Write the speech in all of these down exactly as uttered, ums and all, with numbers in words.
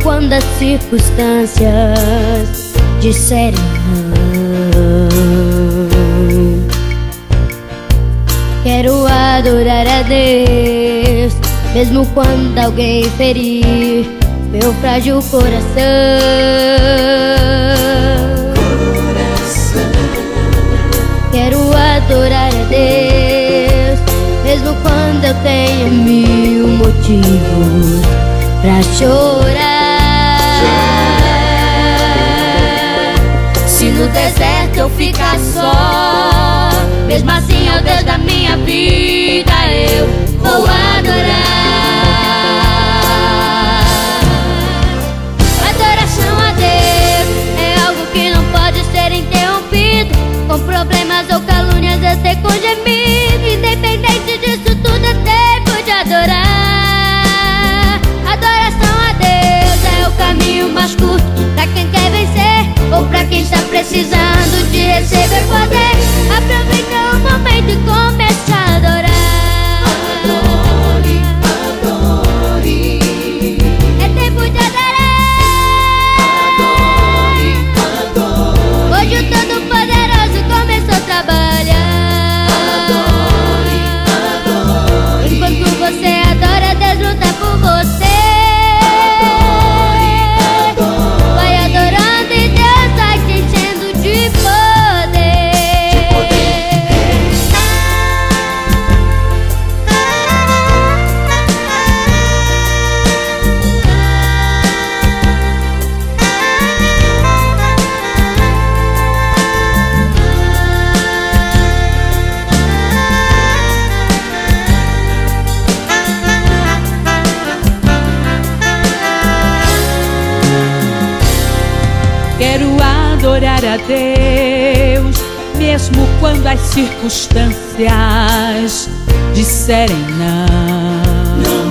quando as circunstâncias disserem não. Quero adorar a Deus, mesmo quando alguém ferir meu frágil coração. Coração. Quero adorar a Deus, mesmo quando eu tenho mil motivos pra chorar. Se no deserto eu ficar só, mesmo assim é o Deus da minha vida, eu vou adorar. Adoração a Deus é algo que não pode ser interrompido, com problemas ou calúnias, até com gemido. Independente disso tudo, é tempo de adorar. Adoração a Deus é o caminho mais curto pra quem quer vencer, ou pra quem está precisando de receber poder. Aproveita o momento e começa a adorar. Adore, adore. É tempo de adorar. Adore, adore. Hoje o Todo-Poderoso começou a trabalhar. Adore, adore. Enquanto você adora, Deus luta por você. Quero adorar a Deus, mesmo quando as circunstâncias disserem não.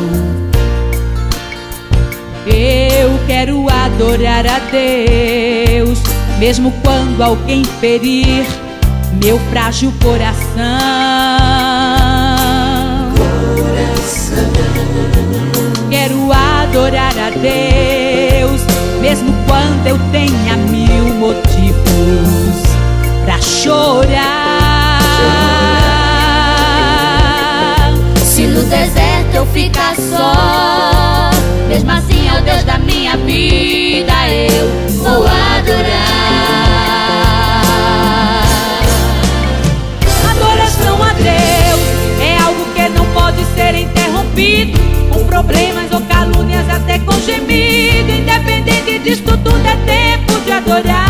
Eu quero adorar a Deus, mesmo quando alguém ferir meu frágil coração. Coração. Quero adorar a Deus, mesmo quando eu tenha mil motivos pra chorar. Se no deserto eu ficar só, mesmo assim é o Deus da minha vida, eu vou adorar. Adoração a Deus é algo que não pode ser interrompido, com problemas ou calúnias, até com gemido. Independente disso tudo, é tempo de adorar.